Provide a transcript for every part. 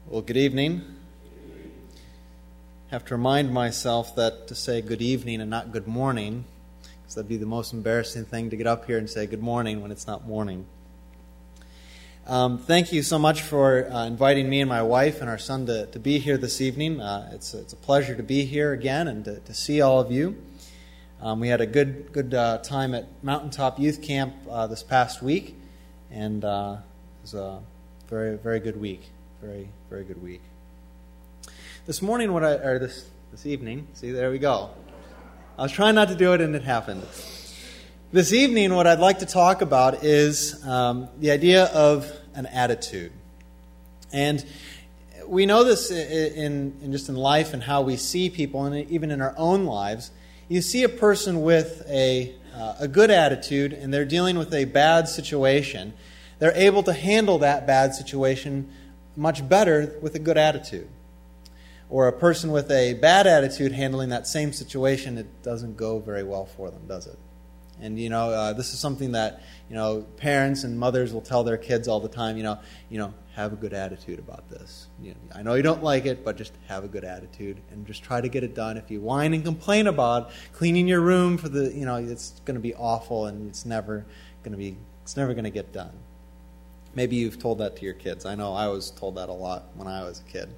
Well, good evening. I have to remind myself that to say good evening and not good morning, because that'd be the most embarrassing thing to get up here and say good morning when it's not morning. Thank you so much for inviting me and my wife and our son to be here this evening. It's a pleasure to be here again and to see all of you. We had a good time at Mountaintop Youth Camp this past week, and it was a very, very good week. Very, very good week. This morning, this evening, see, there we go. I was trying not to do it, and it happened. This evening, what I'd like to talk about is the idea of an attitude. And we know this in just in life and how we see people, and even in our own lives. You see a person with a good attitude, and they're dealing with a bad situation. They're able to handle that bad situation much better with a good attitude. Or a person with a bad attitude handling that same situation, it doesn't go very well for them, does it? And this is something that parents and mothers will tell their kids all the time. Have a good attitude about this. I know you don't like it, but just have a good attitude and just try to get it done. If you whine and complain about cleaning your room for it's going to be awful and it's never going to get done. Maybe you've told that to your kids. I know I was told that a lot when I was a kid.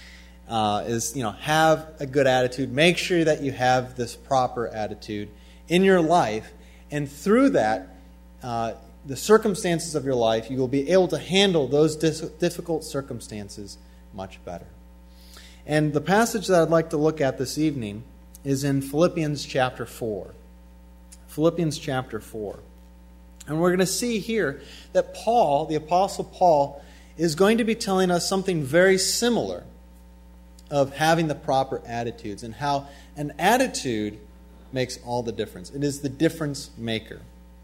Have a good attitude. Make sure that you have this proper attitude in your life. And through that, the circumstances of your life, you will be able to handle those difficult circumstances much better. And the passage that I'd like to look at this evening is in Philippians chapter 4. Philippians chapter 4. And we're going to see here that Paul, the Apostle Paul, is going to be telling us something very similar of having the proper attitudes and how an attitude makes all the difference. It is the difference maker.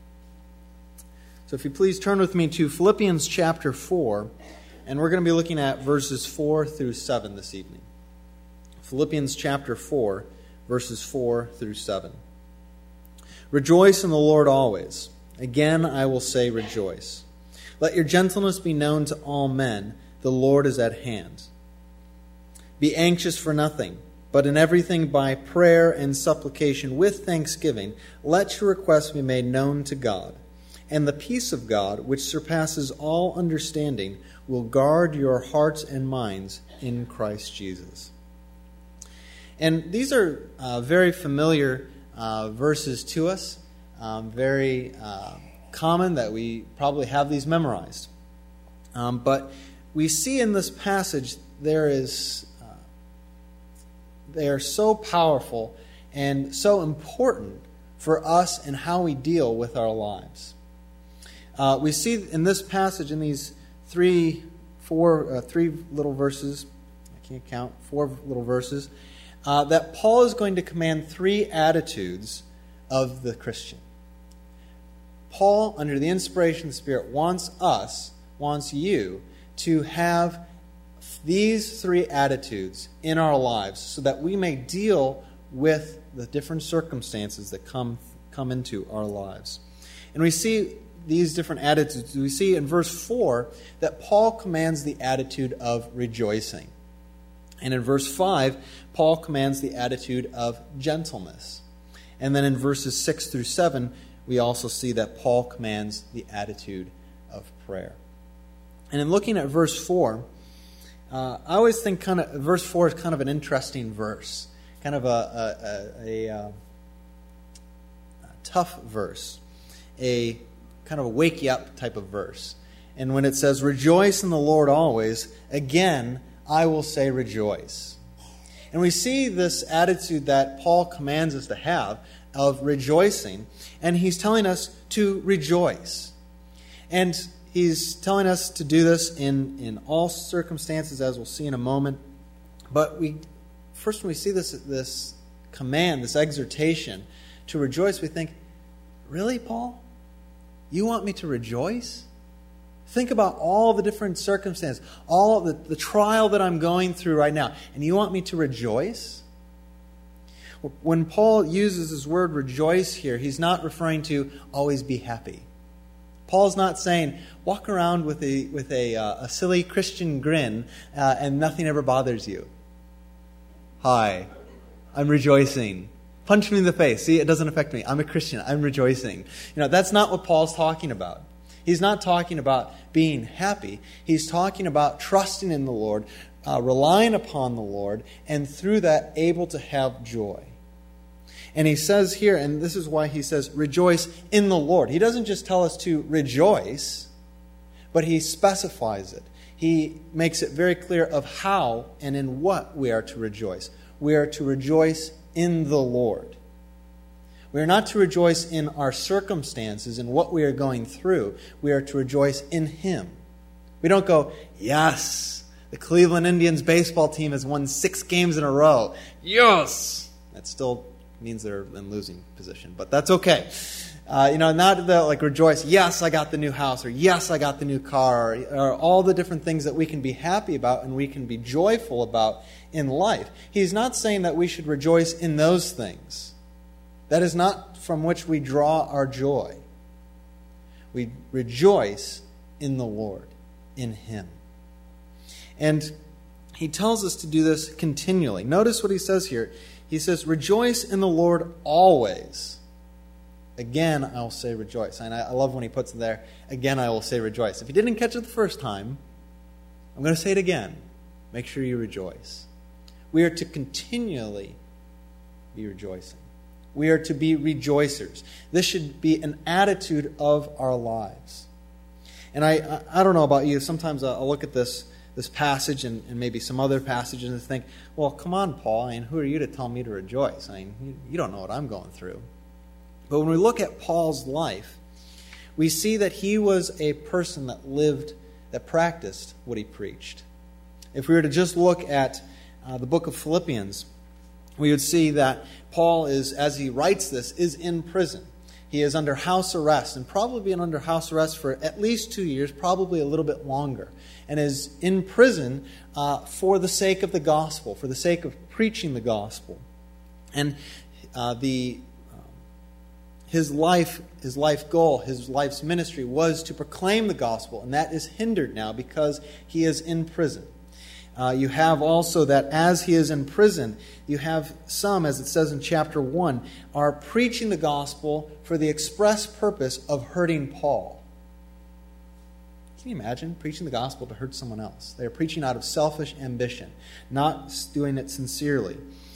So if you please turn with me to Philippians chapter 4, and we're going to be looking at verses 4 through 7 this evening. Philippians chapter 4, verses 4 through 7. Rejoice in the Lord always. Again, I will say rejoice. Let your gentleness be known to all men. The Lord is at hand. Be anxious for nothing, but in everything by prayer and supplication with thanksgiving, let your requests be made known to God. And the peace of God, which surpasses all understanding, will guard your hearts and minds in Christ Jesus. And these are very familiar verses to us. Very common that we probably have these memorized. But we see in this passage they are so powerful and so important for us and how we deal with our lives. We see in this passage, in these three little verses, I can't count, 4 little verses, that Paul is going to command 3 attitudes of the Christian. Paul, under the inspiration of the Spirit, wants you to have these 3 attitudes in our lives so that we may deal with the different circumstances that come into our lives. And we see these different attitudes. We see in verse 4 that Paul commands the attitude of rejoicing. And in verse 5, Paul commands the attitude of gentleness. And then in verses 6 through 7, we also see that Paul commands the attitude of prayer. And in looking at verse 4, I always think verse 4 is kind of an interesting verse, kind of a tough verse, a kind of a wake you up type of verse. And when it says, rejoice in the Lord always, again, I will say rejoice. And we see this attitude that Paul commands us to have of rejoicing, and he's telling us to rejoice. And he's telling us to do this in all circumstances, as we'll see in a moment. But first when we see this command, this exhortation to rejoice, we think, really, Paul? You want me to rejoice? Think about all the different circumstances, all of the trial that I'm going through right now, and you want me to rejoice? When Paul uses his word rejoice here, he's not referring to always be happy. Paul's not saying, walk around with a silly Christian grin and nothing ever bothers you. Hi, I'm rejoicing. Punch me in the face. See, it doesn't affect me. I'm a Christian. I'm rejoicing. That's not what Paul's talking about. He's not talking about being happy. He's talking about trusting in the Lord, relying upon the Lord, and through that able to have joy. And he says here, and this is why he says, rejoice in the Lord. He doesn't just tell us to rejoice, but he specifies it. He makes it very clear of how and in what we are to rejoice. We are to rejoice in the Lord. We are not to rejoice in our circumstances and what we are going through. We are to rejoice in Him. We don't go, yes, the Cleveland Indians baseball team has won 6 games in a row. Yes! That still means they're in losing position, but that's okay. Not like rejoice, yes, I got the new house, or yes, I got the new car, or all the different things that we can be happy about and we can be joyful about in life. He's not saying that we should rejoice in those things. That is not from which we draw our joy. We rejoice in the Lord, in Him. And he tells us to do this continually. Notice what he says here. He says, rejoice in the Lord always. Again, I will say rejoice. And I love when he puts it there, again, I will say rejoice. If you didn't catch it the first time, I'm going to say it again. Make sure you rejoice. We are to continually be rejoicing. We are to be rejoicers. This should be an attitude of our lives. And I don't know about you. Sometimes I'll look at this passage and maybe some other passages and think, well, come on, Paul. Who are you to tell me to rejoice? You don't know what I'm going through. But when we look at Paul's life, we see that he was a person that practiced what he preached. If we were to just look at the book of Philippians, we would see that Paul is, as he writes this, is in prison. He is under house arrest, and probably been under house arrest for at least 2 years, probably a little bit longer, and is in prison for the sake of the gospel, for the sake of preaching the gospel. And his life goal, his life's ministry was to proclaim the gospel, and that is hindered now because he is in prison. You have also that as he is in prison, you have some, as it says in chapter 1, are preaching the gospel for the express purpose of hurting Paul. Can you imagine preaching the gospel to hurt someone else? They are preaching out of selfish ambition, not doing it sincerely.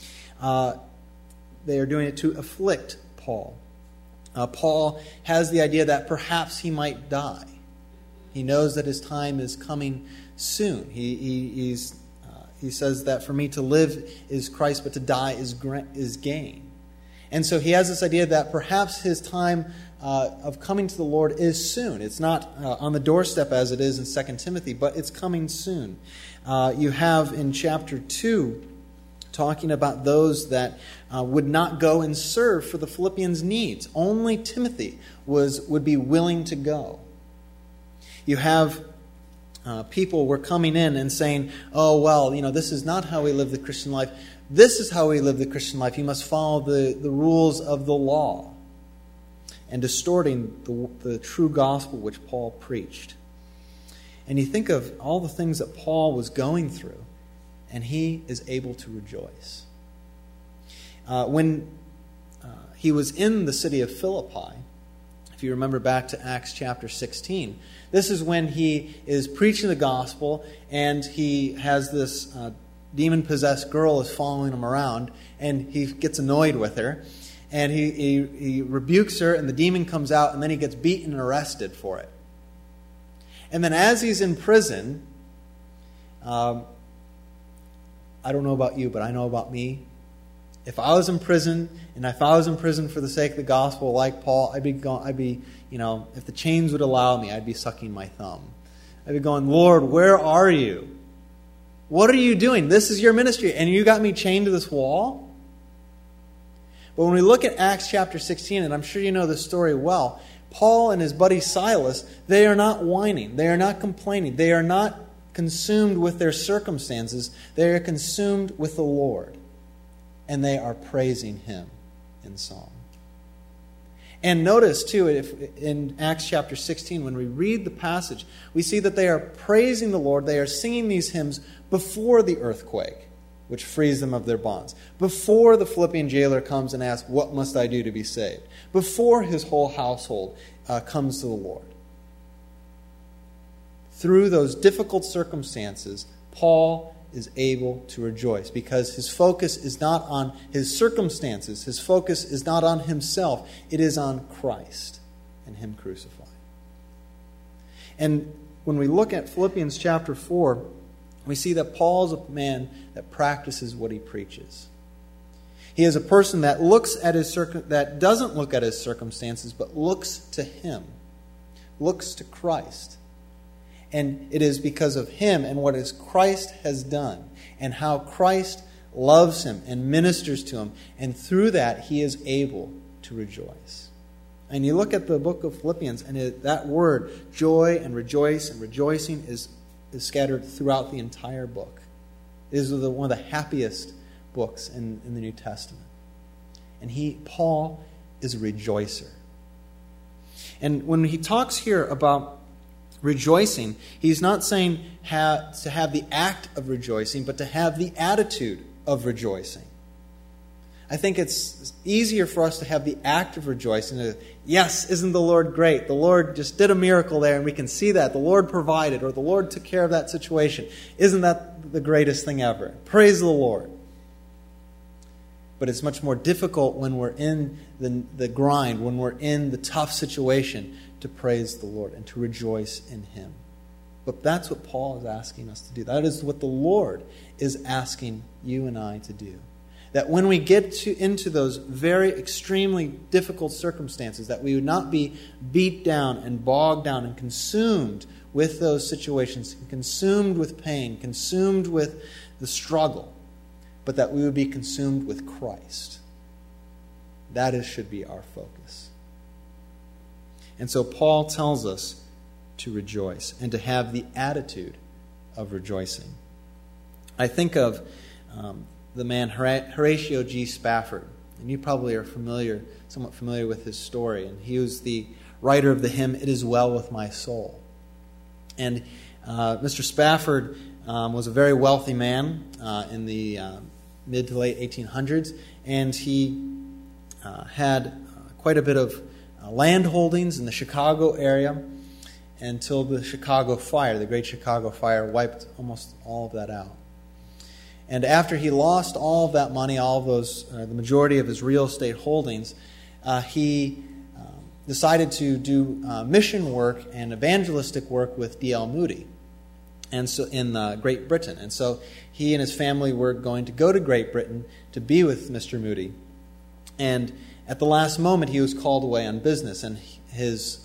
They are doing it to afflict Paul. Paul has the idea that perhaps he might die. He knows that his time is coming soon. He says that for me to live is Christ, but to die is gain. And so he has this idea that perhaps his time of coming to the Lord is soon. It's not on the doorstep as it is in 2 Timothy, but it's coming soon. You have in chapter 2 talking about those that would not go and serve for the Philippians' needs. Only Timothy would be willing to go. You have people were coming in and saying, oh, well, this is not how we live the Christian life. This is how we live the Christian life. You must follow the rules of the law. And distorting the true gospel which Paul preached. And you think of all the things that Paul was going through, and he is able to rejoice. When he was in the city of Philippi, if you remember back to Acts chapter 16, this is when he is preaching the gospel, and he has this demon-possessed girl is following him around, and he gets annoyed with her, and he rebukes her, and the demon comes out, and then he gets beaten and arrested for it. And then as he's in prison, I don't know about you, but I know about me. If I was in prison, and if I was in prison for the sake of the gospel like Paul, I'd be, if the chains would allow me, I'd be sucking my thumb. I'd be going, Lord, where are you? What are you doing? This is your ministry, and you got me chained to this wall? But when we look at Acts chapter 16, and I'm sure you know this story well, Paul and his buddy Silas, they are not whining. They are not complaining. They are not consumed with their circumstances. They are consumed with the Lord. And they are praising Him in song. And notice, too, in Acts chapter 16, when we read the passage, we see that they are praising the Lord. They are singing these hymns before the earthquake, which frees them of their bonds. Before the Philippian jailer comes and asks, "What must I do to be saved?" Before his whole household comes to the Lord. Through those difficult circumstances, Paul is able to rejoice because his focus is not on his circumstances. His focus is not on himself. It is on Christ and him crucified. And when we look at Philippians chapter 4, we see that Paul is a man that practices what he preaches. He is a person that that doesn't look at his circumstances, but looks to him, looks to Christ. And it is because of him and what Christ has done and how Christ loves him and ministers to him. And through that, he is able to rejoice. And you look at the book of Philippians, and that word, joy and rejoice and rejoicing, is scattered throughout the entire book. It is one of the happiest books in the New Testament. And Paul is a rejoicer. And when he talks here about rejoicing, he's not saying to have the act of rejoicing, but to have the attitude of rejoicing. I think it's easier for us to have the act of rejoicing. Yes, isn't the Lord great? The Lord just did a miracle there, and we can see that. The Lord provided, or the Lord took care of that situation. Isn't that the greatest thing ever? Praise the Lord. But it's much more difficult when we're in the grind, when we're in the tough situation, to praise the Lord and to rejoice in him. But that's what Paul is asking us to do. That is what the Lord is asking you and I to do. That when we get into those very extremely difficult circumstances, that we would not be beat down and bogged down and consumed with those situations, consumed with pain, consumed with the struggle, but that we would be consumed with Christ. That should be our focus. And so Paul tells us to rejoice and to have the attitude of rejoicing. I think of the man Horatio G. Spafford, and you probably are somewhat familiar with his story. And he was the writer of the hymn, "It Is Well With My Soul." And Mr. Spafford was a very wealthy man in the mid to late 1800s, and he had quite a bit of land holdings in the Chicago area until the Chicago Fire, the Great Chicago Fire, wiped almost all of that out. And after he lost all of that money, all of those, the majority of his real estate holdings, he decided to do mission work and evangelistic work with D.L. Moody, and so in Great Britain. And so he and his family were going to go to Great Britain to be with Mr. Moody. And at the last moment, he was called away on business, and his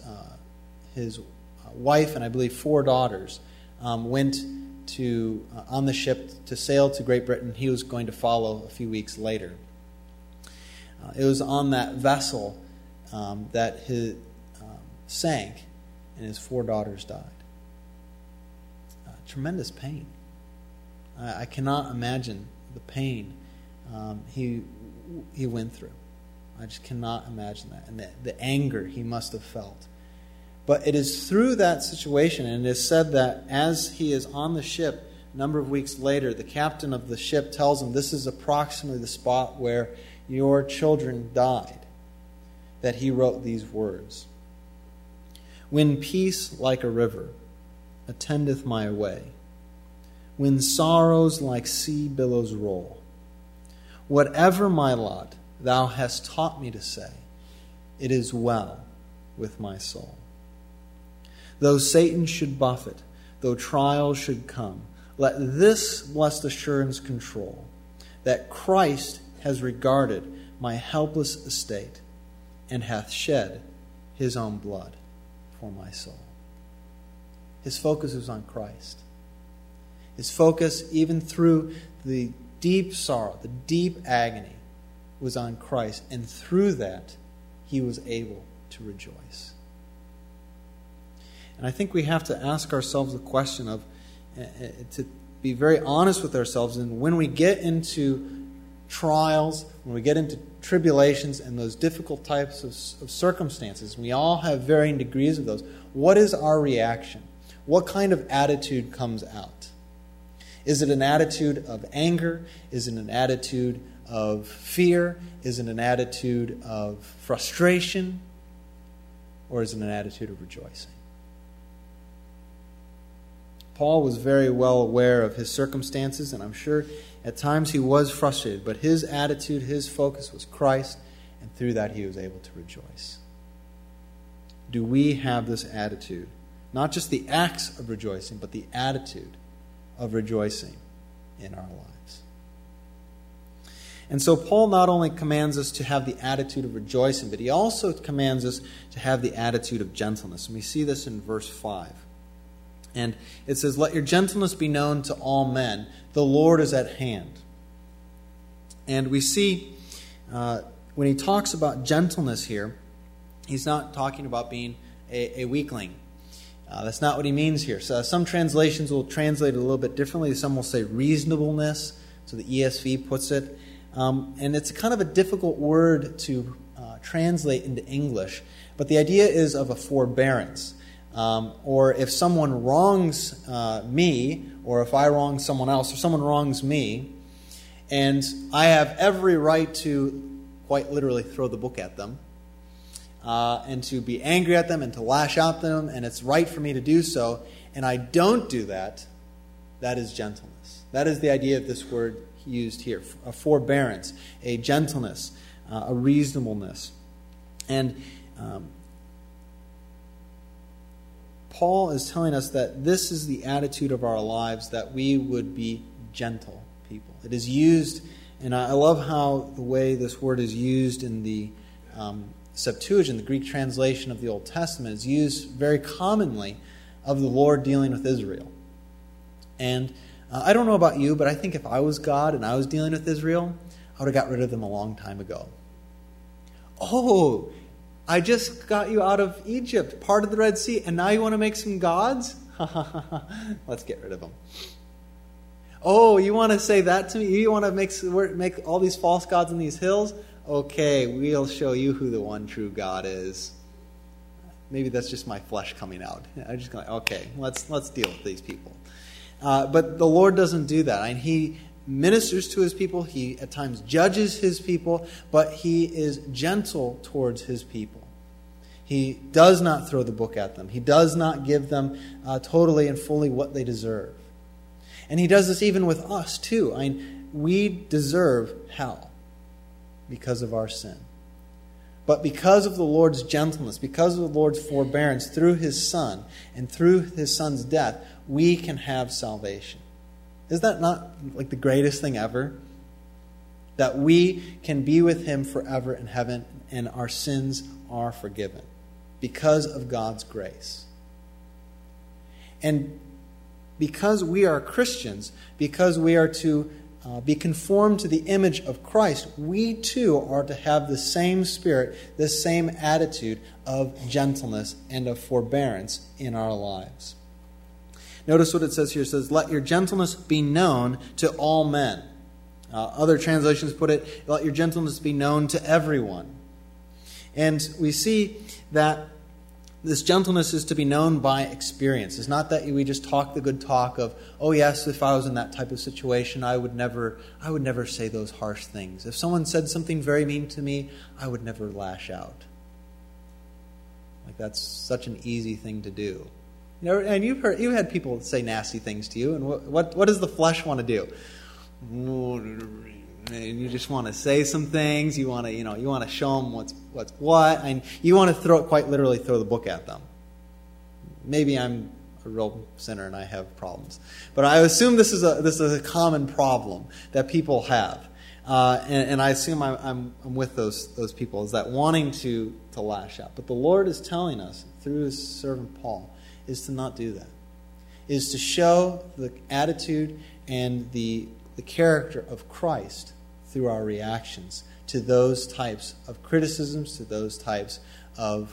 wife and I believe 4 daughters went on the ship to sail to Great Britain. He was going to follow a few weeks later. It was on that vessel that he sank, and his 4 daughters died. Tremendous pain. I cannot imagine the pain he went through. I just cannot imagine that. And the anger he must have felt. But it is through that situation, and it is said that as he is on the ship, a number of weeks later, the captain of the ship tells him, "This is approximately the spot where your children died," that he wrote these words. "When peace like a river attendeth my way, when sorrows like sea billows roll, whatever my lot, thou hast taught me to say, it is well with my soul. Though Satan should buffet, though trials should come, let this blessed assurance control, that Christ has regarded my helpless estate, and hath shed his own blood for my soul." His focus was on Christ. His focus, even through the deep sorrow, the deep agony, was on Christ. And through that, he was able to rejoice. And I think we have to ask ourselves the question of, to be very honest with ourselves, and when we get into trials, when we get into tribulations and those difficult types of circumstances, we all have varying degrees of those, what is our reaction? What kind of attitude comes out? Is it an attitude of anger? Is it an attitude of fear? Is it an attitude of frustration? Or is it an attitude of rejoicing? Paul was very well aware of his circumstances, and I'm sure at times he was frustrated, but his attitude, his focus was Christ, and through that he was able to rejoice. Do we have this attitude? Not just the acts of rejoicing, but the attitude of rejoicing in our lives. And so Paul not only commands us to have the attitude of rejoicing, but he also commands us to have the attitude of gentleness. And we see this in verse 5. And it says, "Let your gentleness be known to all men. The Lord is at hand." And we see when he talks about gentleness here, he's not talking about being a weakling. That's not what he means here. So some translations will translate it a little bit differently. Some will say reasonableness, so the ESV puts it. And it's kind of a difficult word to translate into English. But the idea is of a forbearance. Or if someone wrongs me, or if I wrong someone else, or someone wrongs me, and I have every right to quite literally throw the book at them, and to be angry at them and to lash out at them, and it's right for me to do so, and I don't do that, that is gentleness. That is the idea of this word used here, a forbearance, a gentleness, a reasonableness. And Paul is telling us that this is the attitude of our lives, that we would be gentle people. It is used, and I love how the way this word is used in the Septuagint, the Greek translation of the Old Testament, is used very commonly of the Lord dealing with Israel. And I don't know about you, but I think if I was God and I was dealing with Israel, I would have got rid of them a long time ago. Oh, I just got you out of Egypt, part of the Red Sea, and now you want to make some gods? Let's get rid of them. Oh, you want to say that to me? You want to make all these false gods in these hills? Okay, we'll show you who the one true God is. Maybe that's just my flesh coming out. I'm just going, okay, let's deal with these people. But the Lord doesn't do that. And He ministers to His people. He at times judges His people, but He is gentle towards His people. He does not throw the book at them. He does not give them totally and fully what they deserve. And He does this even with us too. I mean, we deserve hell because of our sin. But because of the Lord's gentleness, because of the Lord's forbearance through His Son and through His Son's death, we can have salvation. Is that not like the greatest thing ever? That we can be with Him forever in heaven and our sins are forgiven because of God's grace. And because we are Christians, because we are to be conformed to the image of Christ, we too are to have the same spirit, this same attitude of gentleness and of forbearance in our lives. Notice what it says here. It says, "Let your gentleness be known to all men." Other translations put it, "Let your gentleness be known to everyone." And we see that this gentleness is to be known by experience. It's not that we just talk the good talk of, oh yes, if I was in that type of situation, I would never say those harsh things. If someone said something very mean to me, I would never lash out. Like that's such an easy thing to do. You know, and you've had people say nasty things to you, and what does the flesh want to do? And you just want to say some things. You want to show them what's what, and you want to quite literally throw the book at them. Maybe I'm a real sinner and I have problems, but I assume this is a common problem that people have, and I assume I'm with those people, is that wanting to lash out. But the Lord is telling us through His servant Paul is to not do that. Is to show the attitude and the character of Christ through our reactions to those types of criticisms, to those types of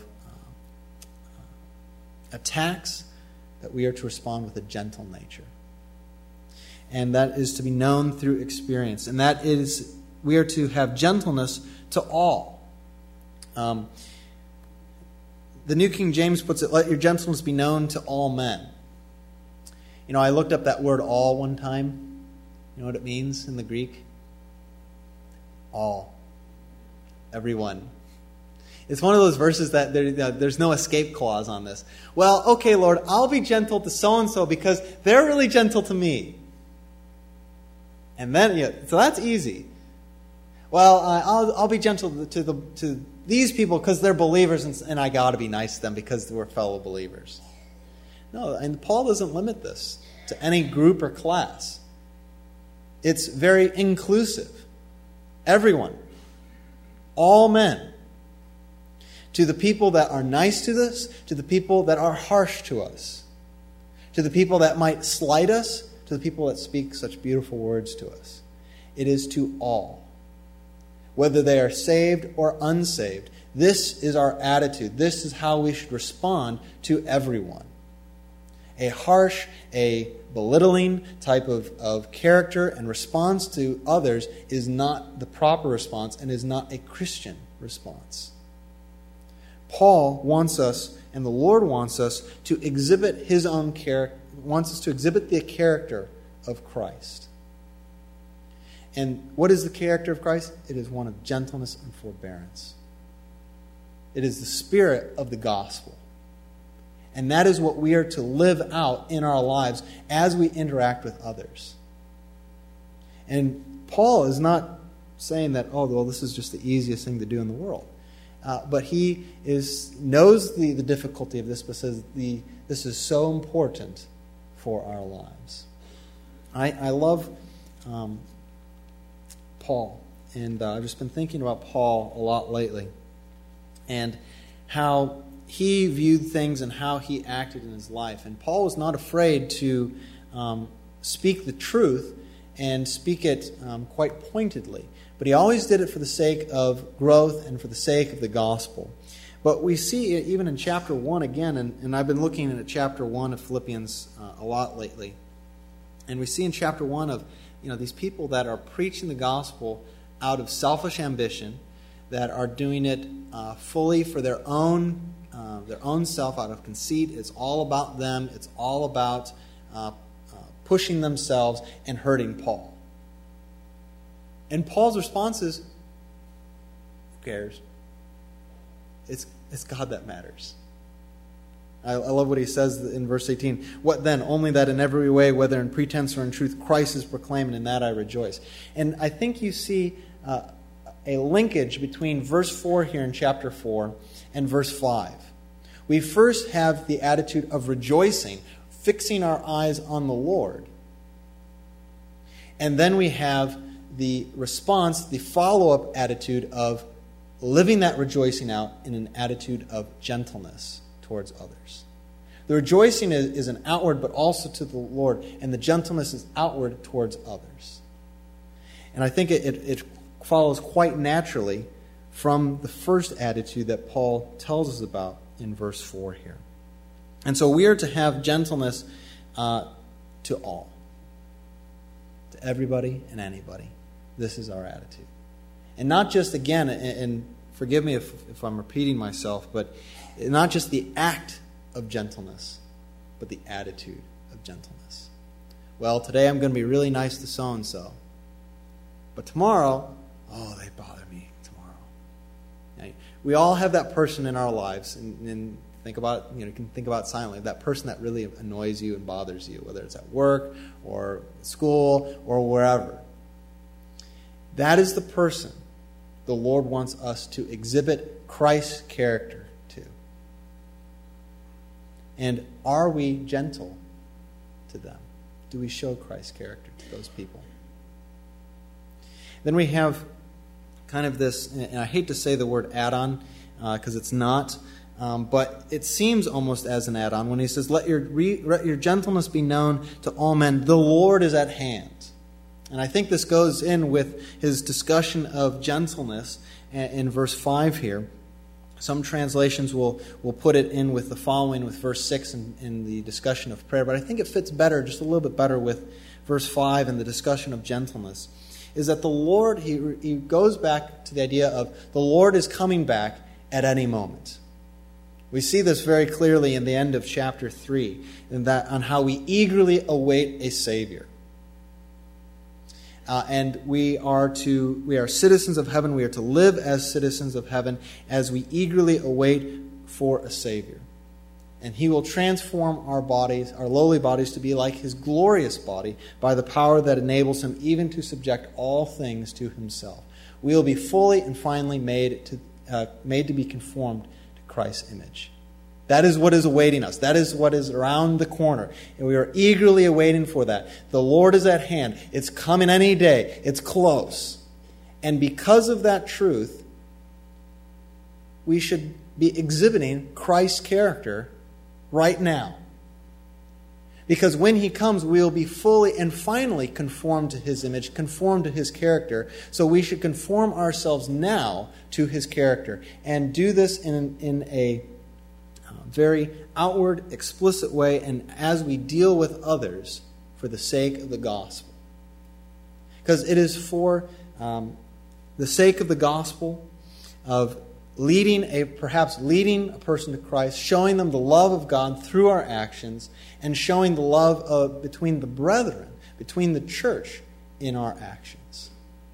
attacks, that we are to respond with a gentle nature. And that is to be known through experience. And that is we are to have gentleness to all. The New King James puts it, let your gentleness be known to all men. I looked up that word all one time. You know what it means in the Greek? All. Everyone. It's one of those verses that there's no escape clause on this. Well, okay, Lord, I'll be gentle to so-and-so because they're really gentle to me. And then, so that's easy. Well, I'll be gentle to these people because they're believers, and I got to be nice to them because we're fellow believers. No, and Paul doesn't limit this to any group or class. It's very inclusive. Everyone. All men. To the people that are nice to us, to the people that are harsh to us, to the people that might slight us, to the people that speak such beautiful words to us. It is to all. Whether they are saved or unsaved. This is our attitude. This is how we should respond to everyone. A harsh, a belittling type of character and response to others is not the proper response and is not a Christian response. Paul wants us, and the Lord wants us to exhibit his own character, wants us to exhibit the character of Christ. And what is the character of Christ? It is one of gentleness and forbearance. It is the spirit of the gospel. And that is what we are to live out in our lives as we interact with others. And Paul is not saying that, this is just the easiest thing to do in the world. But he knows the difficulty of this because this is so important for our lives. I love Paul, and I've just been thinking about Paul a lot lately, and how he viewed things and how he acted in his life. And Paul was not afraid to speak the truth and speak it quite pointedly. But he always did it for the sake of growth and for the sake of the gospel. But we see it even in chapter 1 again, and I've been looking at chapter 1 of Philippians a lot lately. And we see in chapter 1 of these people that are preaching the gospel out of selfish ambition, that are doing it fully for their own self, out of conceit. It's all about them. It's all about pushing themselves and hurting Paul. And Paul's response is, who cares? It's God that matters. I love what he says in verse 18. What then? Only that in every way, whether in pretense or in truth, Christ is proclaimed, and in that I rejoice. And I think you see a linkage between verse 4 here in chapter 4 and verse 5. We first have the attitude of rejoicing, fixing our eyes on the Lord. And then we have the response, the follow-up attitude of living that rejoicing out in an attitude of gentleness towards others. The rejoicing is an outward, but also to the Lord, and the gentleness is outward towards others. And I think it follows quite naturally from the first attitude that Paul tells us about in verse 4 here. And so we are to have gentleness to all, to everybody and anybody. This is our attitude. And not just, again, and forgive me if I'm repeating myself, but not just the act of gentleness, but the attitude of gentleness. Well, today I'm going to be really nice to so-and-so. But tomorrow, they bother me tomorrow. We all have that person in our lives, and think about, you can think about silently, that person that really annoys you and bothers you, whether it's at work or school or wherever. That is the person the Lord wants us to exhibit Christ's character to. And are we gentle to them? Do we show Christ's character to those people? Then we have kind of this, and I hate to say the word add-on because it's not, but it seems almost as an add-on when he says, let your gentleness be known to all men. The Lord is at hand. And I think this goes in with his discussion of gentleness in verse 5 here. Some translations will put it in with the following, with verse 6 in the discussion of prayer. But I think it fits better, just a little bit better, with verse 5 and the discussion of gentleness. is that the Lord, he goes back to the idea of the Lord is coming back at any moment. We see this very clearly in the end of chapter 3, on how we eagerly await a Savior. And we are citizens of heaven. We are to live as citizens of heaven as we eagerly await for a Savior. And He will transform our bodies, our lowly bodies, to be like His glorious body by the power that enables Him even to subject all things to Himself. We will be fully and finally made to be conformed to Christ's image. That is what is awaiting us. That is what is around the corner. And we are eagerly awaiting for that. The Lord is at hand. It's coming any day. It's close. And because of that truth, we should be exhibiting Christ's character right now. Because when He comes, we will be fully and finally conformed to His image, conformed to His character. So we should conform ourselves now to His character and do this in a very outward, explicit way, and as we deal with others for the sake of the gospel. Because it is for the sake of the gospel, of perhaps leading a person to Christ, showing them the love of God through our actions, and showing the love between the brethren, between the church in our actions.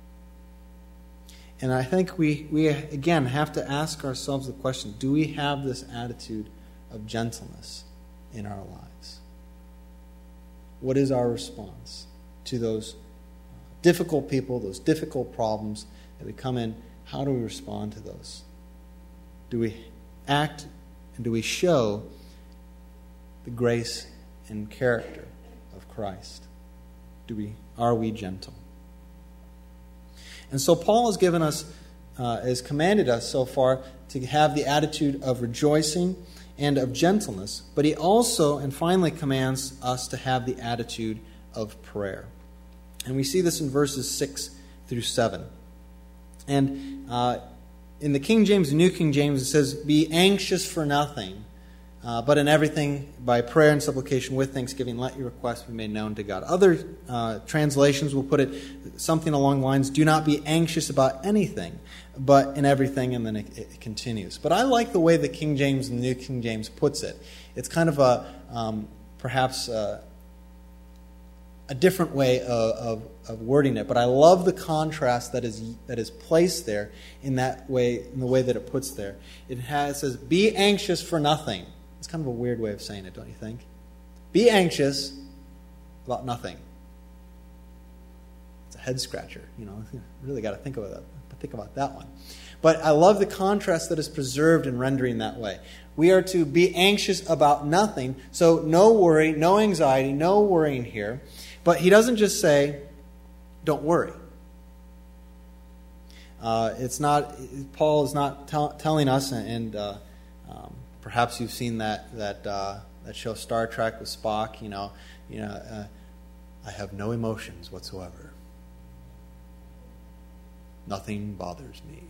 And I think we again have to ask ourselves the question, do we have this attitude of gentleness in our lives? What is our response to those difficult people, those difficult problems that we come in? How do we respond to those? Do we act and do we show the grace and character of Christ? Are we gentle? And so Paul has given us, has commanded us so far to have the attitude of rejoicing and of gentleness, but he also and finally commands us to have the attitude of prayer. And we see this in verses 6 through 7. And in the King James and New King James, it says, "Be anxious for nothing, but in everything, by prayer and supplication with thanksgiving, let your requests be made known to God." Other translations will put it something along the lines, "Do not be anxious about anything, but in everything," and then it continues. But I like the way the King James and the New King James puts it. It's kind of perhaps a different way of wording it, but I love the contrast that is placed there in that way, in the way that it puts there. It says, "Be anxious for nothing." It's kind of a weird way of saying it, don't you think? Be anxious about nothing. It's a head scratcher, you really got to think about that one. But I love the contrast that is preserved in rendering that way. We are to be anxious about nothing, so no worry, no anxiety, no worrying here. But he doesn't just say, "Don't worry." Paul is not telling us, and perhaps you've seen that show Star Trek with Spock. I have no emotions whatsoever. Nothing bothers me.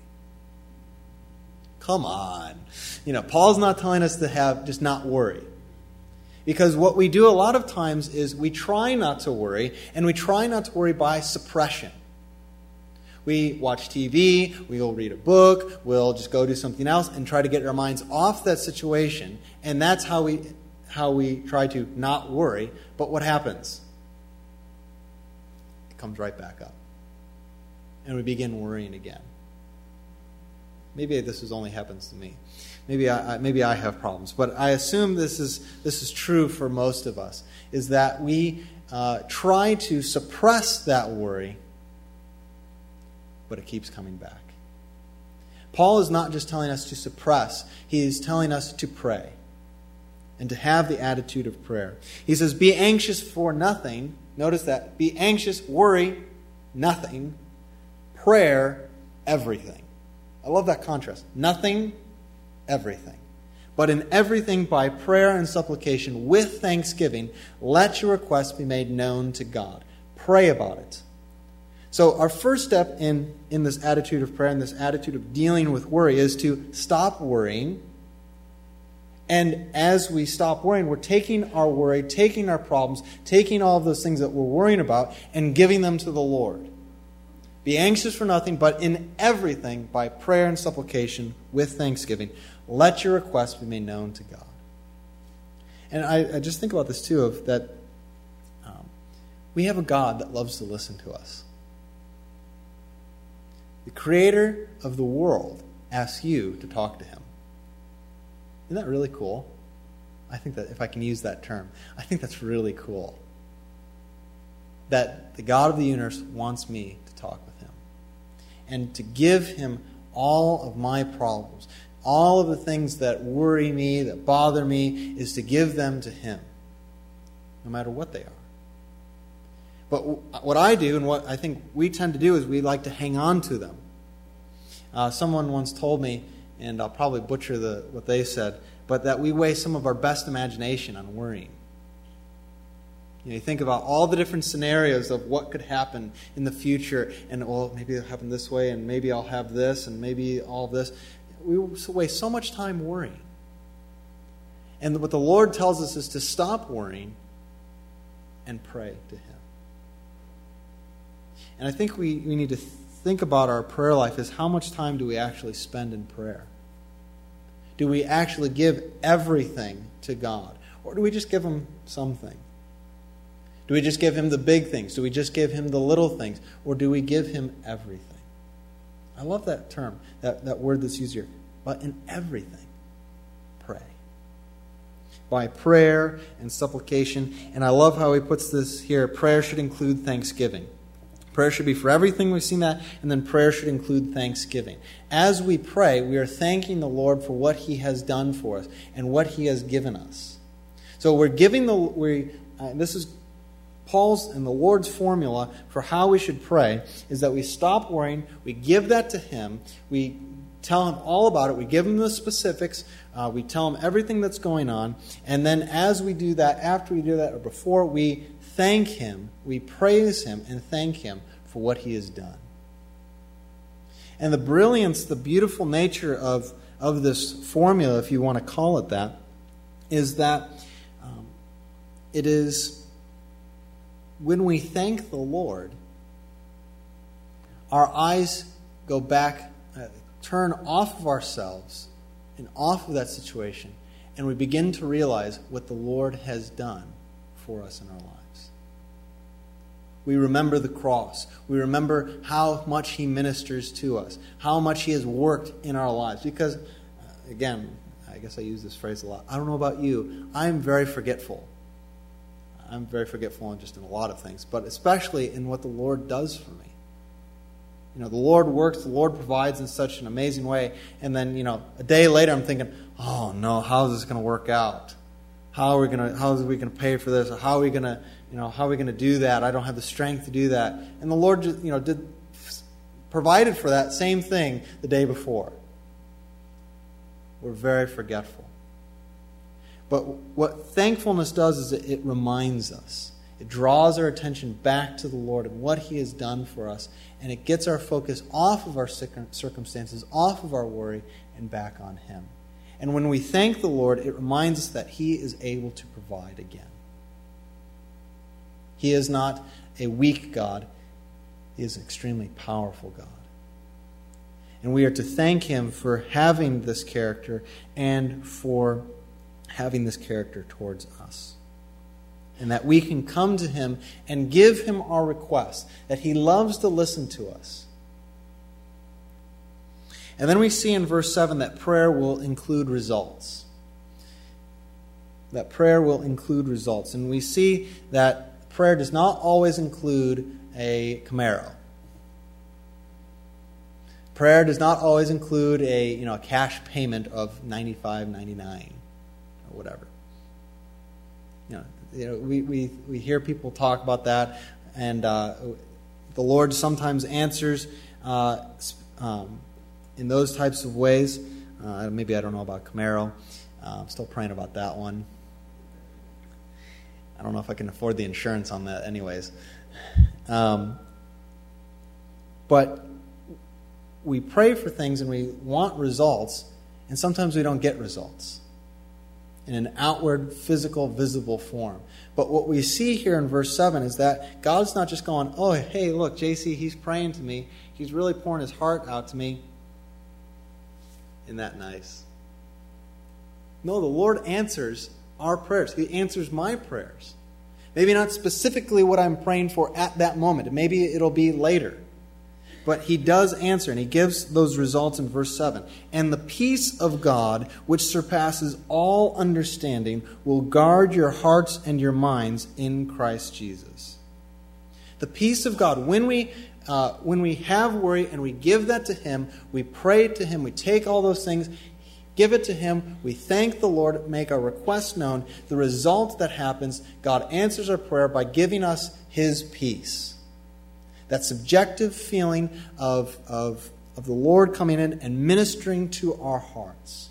Come on. Paul's not telling us to just not worry. Because what we do a lot of times is we try not to worry, and we try not to worry by suppression. We watch TV, we'll read a book, we'll just go do something else and try to get our minds off that situation, and that's how we try to not worry. But what happens? It comes right back up. And we begin worrying again. Maybe this only happens to me. Maybe I have problems, but I assume this is true for most of us, is that we try to suppress that worry, but it keeps coming back. Paul is not just telling us to suppress, he is telling us to pray and to have the attitude of prayer. He says, "Be anxious for nothing." Notice that. Be anxious, worry, nothing. Prayer, everything. I love that contrast. Nothing, everything. But in everything, by prayer and supplication, with thanksgiving, let your requests be made known to God. Pray about it. So our first step in this attitude of prayer, and this attitude of dealing with worry, is to stop worrying. And as we stop worrying, we're taking our worry, taking our problems, taking all of those things that we're worrying about, and giving them to the Lord. Be anxious for nothing, but in everything, by prayer and supplication, with thanksgiving, let your requests be made known to God. And I just think about this too, of that we have a God that loves to listen to us. The creator of the world asks you to talk to him. Isn't that really cool? I think that, if I can use that term, I think that's really cool. That the God of the universe wants me to talk with him. And to give him all of my problems, all of the things that worry me, that bother me, is to give them to him, no matter what they are. But what I do, and what I think we tend to do, is we like to hang on to them. Someone once told me, and I'll probably butcher what they said, but that we waste some of our best imagination on worrying. You think about all the different scenarios of what could happen in the future, and maybe it'll happen this way, and maybe I'll have this, and maybe all this. We waste so much time worrying. And what the Lord tells us is to stop worrying and pray to him. And I think we need to think about our prayer life as how much time do we actually spend in prayer? Do we actually give everything to God? Or do we just give him something? Do we just give him the big things? Do we just give him the little things? Or do we give him everything? I love that term, that word that's used here. But in everything, pray. By prayer and supplication. And I love how he puts this here. Prayer should include thanksgiving. Prayer should be for everything. We've seen that. And then prayer should include thanksgiving. As we pray, we are thanking the Lord for what he has done for us and what he has given us. So we're giving this is Paul's and the Lord's formula for how we should pray, is that we stop worrying, we give that to him, we tell him all about it, we give him the specifics, we tell him everything that's going on, and then as we do that, after we do that, or before, we thank him, we praise him and thank him for what he has done. And the brilliance, the beautiful nature of this formula, if you want to call it that, is that it is when we thank the Lord, our eyes go back, turn off of ourselves and off of that situation, and we begin to realize what the Lord has done for us in our lives. We remember the cross. We remember how much he ministers to us, how much he has worked in our lives. Because, again, I guess I use this phrase a lot. I don't know about you. I'm very forgetful. I'm very forgetful just in a lot of things, but especially in what the Lord does for me. The Lord works, the Lord provides in such an amazing way, and then, a day later I'm thinking, oh no, how is this going to work out? How are we going to pay for this? Or how are we going to do that? I don't have the strength to do that. And the Lord just, provided for that same thing the day before. We're very forgetful. But what thankfulness does is it reminds us. It draws our attention back to the Lord and what he has done for us. And it gets our focus off of our circumstances, off of our worry, and back on him. And when we thank the Lord, it reminds us that he is able to provide again. He is not a weak God. He is an extremely powerful God. And we are to thank him for having this character and for having this character towards us. And that we can come to him and give him our requests, that he loves to listen to us. And then we see in verse 7 that prayer will include results. That prayer will include results. And we see that prayer does not always include a Camaro. Prayer does not always include a cash payment of $95.99 or whatever. We hear people talk about that, and the Lord sometimes answers in those types of ways. Maybe I don't know about Camaro. I'm still praying about that one. I don't know if I can afford the insurance on that anyways. But we pray for things and we want results, and sometimes we don't get results. in an outward, physical, visible form. But what we see here in verse 7 is that God's not just going, oh, hey, look, JC, he's praying to me. He's really pouring his heart out to me. Isn't that nice? No, the Lord answers our prayers. He answers my prayers. Maybe not specifically what I'm praying for at that moment. Maybe it'll be later. But he does answer, and he gives those results in verse 7. And the peace of God, which surpasses all understanding, will guard your hearts and your minds in Christ Jesus. The peace of God, when we have worry and we give that to him, we pray to him, we take all those things, give it to him, we thank the Lord, make our request known. The result that happens, God answers our prayer by giving us his peace. That subjective feeling of the Lord coming in and ministering to our hearts.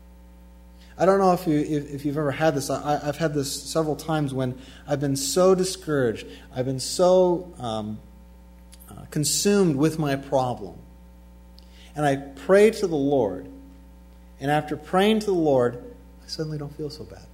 I don't know if you've ever had this. I've had this several times when I've been so discouraged. I've been so consumed with my problem. And I pray to the Lord. And after praying to the Lord, I suddenly don't feel so bad.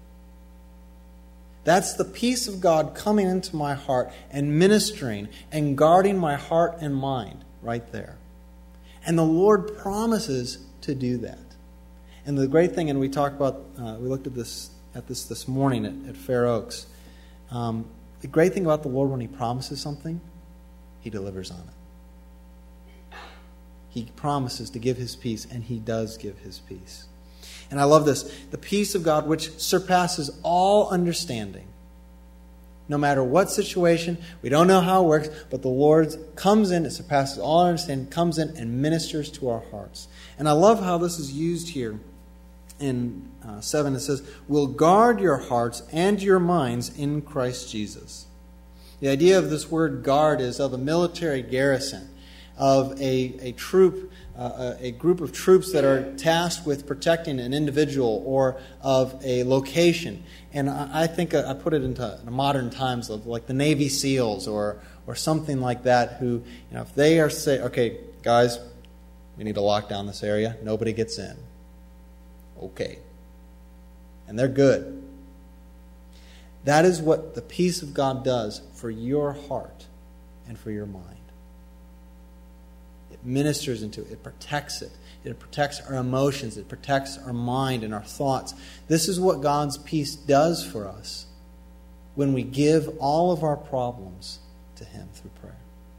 That's the peace of God coming into my heart and ministering and guarding my heart and mind right there. And the Lord promises to do that. And the great thing, and we talked about, we looked at this morning at Fair Oaks. The great thing about the Lord, when he promises something, he delivers on it. He promises to give his peace, and he does give his peace. And I love this. The peace of God, which surpasses all understanding. No matter what situation, we don't know how it works, but the Lord comes in, it surpasses all understanding, comes in and ministers to our hearts. And I love how this is used here in 7. It says, will guard your hearts and your minds in Christ Jesus. The idea of this word guard is of a military garrison, of a troop, a group of troops that are tasked with protecting an individual or of a location. And I think I put it into modern times of like the Navy SEALs or something like that who, if they are say, okay, guys, we need to lock down this area. Nobody gets in. Okay. And they're good. That is what the peace of God does for your heart and for your mind. It ministers into it. It protects it. It protects our emotions. It protects our mind and our thoughts. This is what God's peace does for us when we give all of our problems to him through prayer.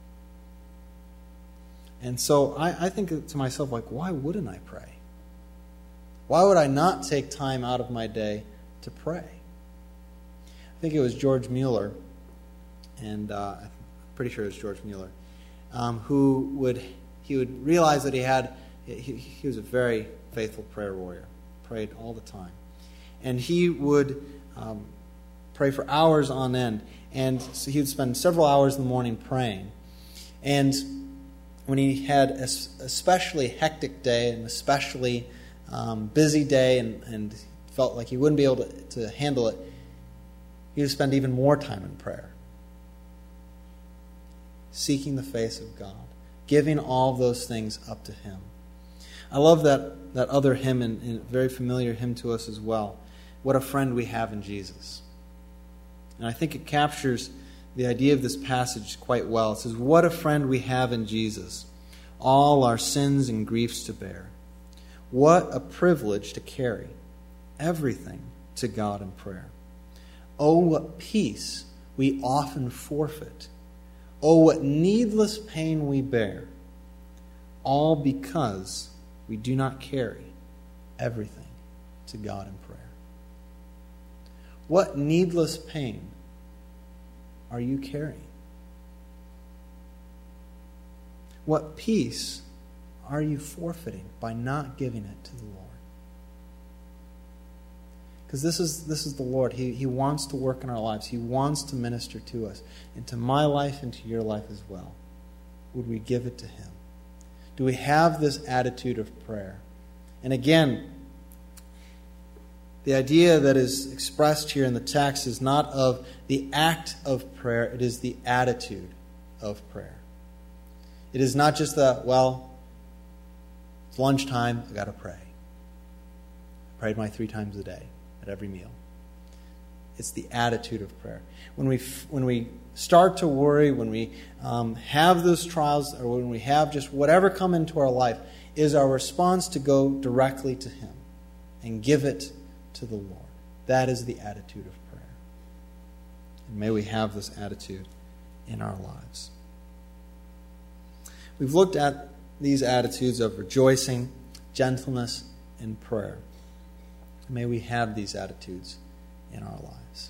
And so I think to myself, like, why wouldn't I pray? Why would I not take time out of my day to pray? I think it was George Mueller, and I'm pretty sure it was George Mueller, who would realize that he was a very faithful prayer warrior, prayed all the time. And he would pray for hours on end. And so he would spend several hours in the morning praying. And when he had an especially hectic day, an especially busy day, and felt like he wouldn't be able to handle it, he would spend even more time in prayer, seeking the face of God, giving all of those things up to him. I love that other hymn, and a very familiar hymn to us as well. What a friend we have in Jesus. And I think it captures the idea of this passage quite well. It says, what a friend we have in Jesus, all our sins and griefs to bear. What a privilege to carry everything to God in prayer. Oh, what peace we often forfeit. Oh, what needless pain we bear. All because we do not carry everything to God in prayer. What needless pain are you carrying? What peace are you forfeiting by not giving it to the Lord? Because this is the Lord. He wants to work in our lives. He wants to minister to us, into my life and to your life as well. Would we give it to him? Do we have this attitude of prayer? And again, the idea that is expressed here in the text is not of the act of prayer, it is the attitude of prayer. It is not just it's lunchtime, I got to pray. I prayed my 3 times a day. at every meal. It's the attitude of prayer. When we start to worry, when we have those trials, or when we have just whatever come into our life, is our response to go directly to Him and give it to the Lord. That is the attitude of prayer. And may we have this attitude in our lives. We've looked at these attitudes of rejoicing, gentleness, and prayer. May we have these attitudes in our lives.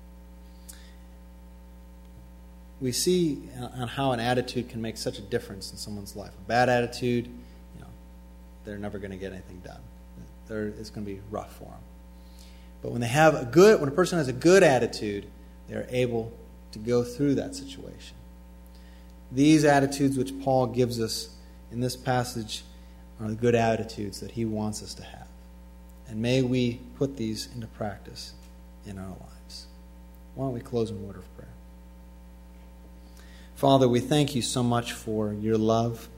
We see on how an attitude can make such a difference in someone's life. A bad attitude, they're never going to get anything done. It's going to be rough for them. But when a person has a good attitude, they're able to go through that situation. These attitudes which Paul gives us in this passage are the good attitudes that he wants us to have. And may we put these into practice in our lives. Why don't we close in a word of prayer? Father, we thank you so much for your love.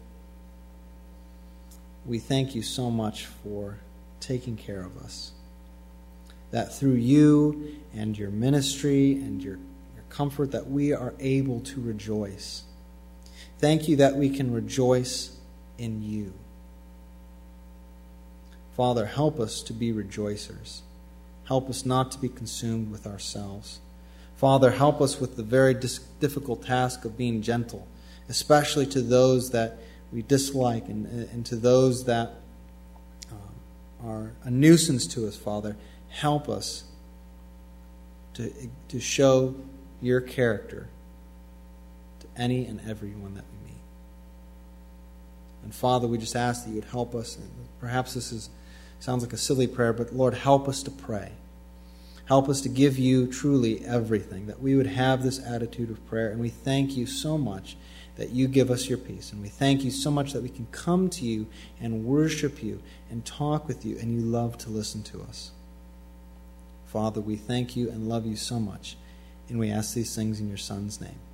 We thank you so much for taking care of us. That through you and your ministry and your comfort that we are able to rejoice. Thank you that we can rejoice in you. Father, help us to be rejoicers. Help us not to be consumed with ourselves. Father, help us with the very difficult task of being gentle, especially to those that we dislike and to those that are a nuisance to us, Father. Help us to show your character to any and everyone that we meet. And Father, we just ask that you would help us. And perhaps this sounds like a silly prayer, but Lord, help us to pray. Help us to give you truly everything, that we would have this attitude of prayer. And we thank you so much that you give us your peace. And we thank you so much that we can come to you and worship you and talk with you, and you love to listen to us. Father, we thank you and love you so much. And we ask these things in your Son's name.